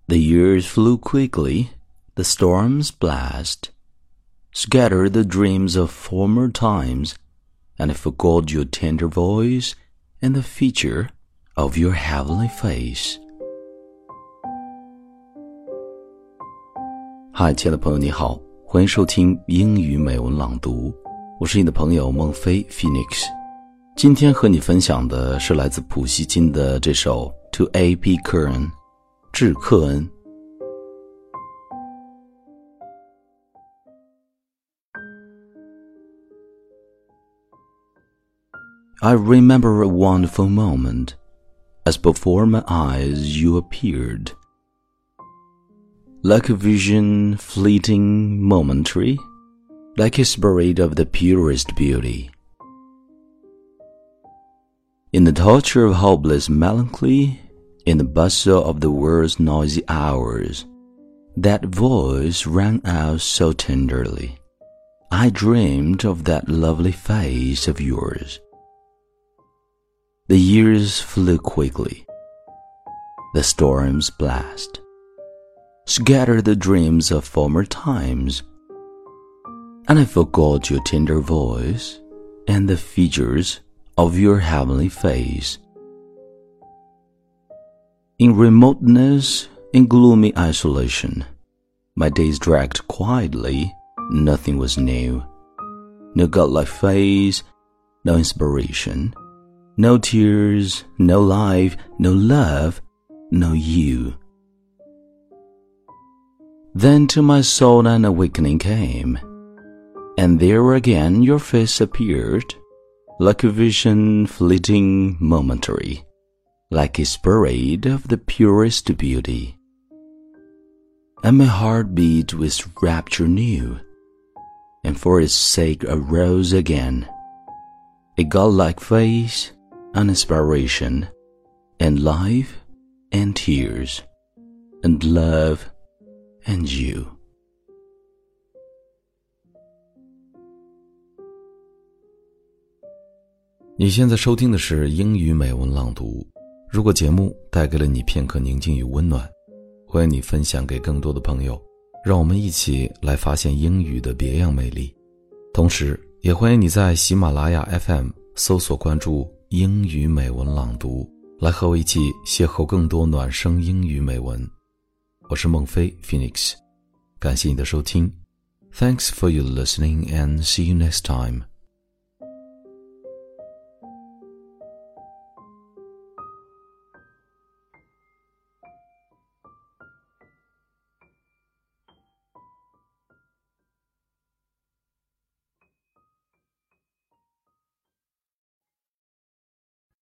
The years flew quickly, the storms blast, scattered the dreams of former times, and I forgot your tender voice and the feature of your heavenly face. 嗨，亲爱的朋友你好，欢迎收听英语美文朗读，我是你的朋友孟非 Phoenix。 今天和你分享的是来自普希金的这首 To A.P. Kern 致克恩。I remember a wonderful moment, as before my eyes you appeared. Like a vision fleeting momentary, like a spirit of the purest beauty. In the torture of hopeless melancholy, in the bustle of the world's noisy hours, that voice rang out so tenderly. I dreamed of that lovely face of yours. The years flew quickly. The storms blast, scattered the dreams of former times, and I forgot your tender voice and the features of your heavenly face. In remoteness, in gloomy isolation, my days dragged quietly, nothing was new. No godlike face, no inspiration, no tears, no life, no love, no you. Then to my soul an awakening came, and there again your face appeared, like a vision fleeting momentary, like a spirit of the purest beauty. And my heart beat with rapture new, and for its sake arose again, a godlike face, an inspiration, and life, and tears, and love, and you. 你现在收听的是英语美文朗读。如果节目带给了你片刻宁静与温暖，欢迎你分享给更多的朋友，让我们一起来发现英语的别样美丽。同时也欢迎你在喜马拉雅 FM 搜索关注英语美文朗读，来和我一起邂逅更多暖声英语美文。我是孟非 Phoenix， 感谢你的收听。Thanks for your listening and see you next time.